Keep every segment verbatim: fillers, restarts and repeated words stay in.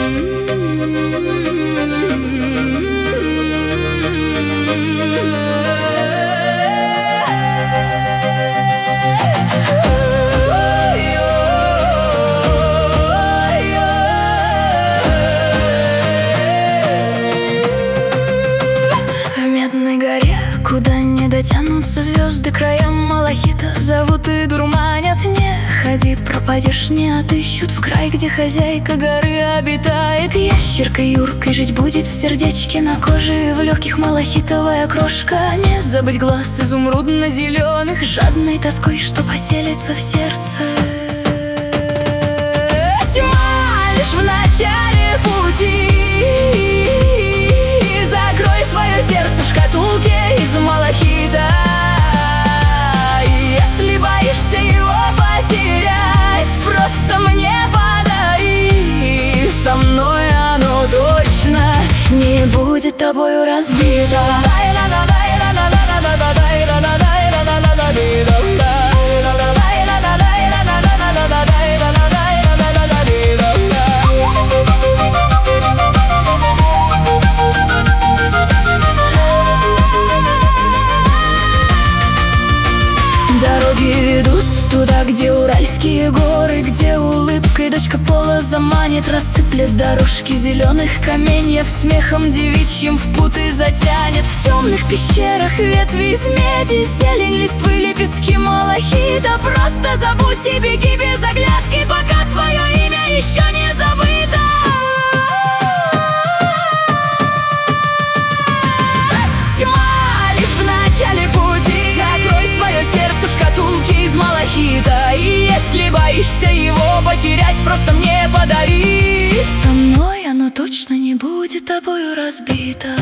Куда не дотянутся звезды, краям малахита зовут и дурманят. Не ходи, пропадешь, не отыщут в край, где хозяйка горы обитает. Ящеркой Юркой жить будет в сердечке, на коже и в легких малахитовая крошка. Не забыть глаз изумрудно-зеленых, жадной тоской, что поселится в сердце. Тьма лишь в начале пути. Закрой свое сердце в шкатулке из малахита. И если боишься его потерять, просто мне подари. Со мной оно точно не будет тобою разбито. Дороги ведут туда, где уральские горы, где улыбкой дочка пола заманит, рассыплет дорожки зеленых каменьев, смехом девичьим в путы затянет. В темных пещерах ветви из меди, зелень листвы, лепестки малахита. Просто забудь и беги без оглядки, пока твое имя еще не забыто. Тьма лишь в начале пути. Закрой свое сердце в шкатулке из малахита. И если боишься его потерять, просто мне подари. Со мной оно точно не будет тобою разбито.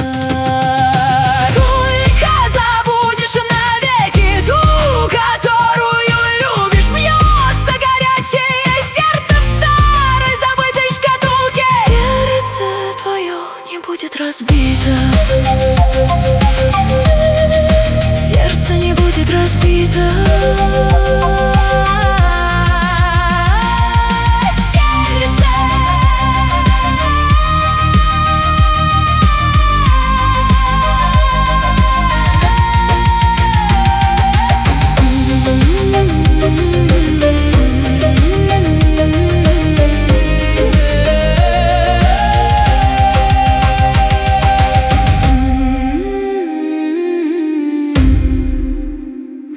Только забудешь навеки ту, которую любишь. Бьется горячее сердце в старой забытой шкатулке. Сердце твое не будет разбито. Сердце не будет разбито.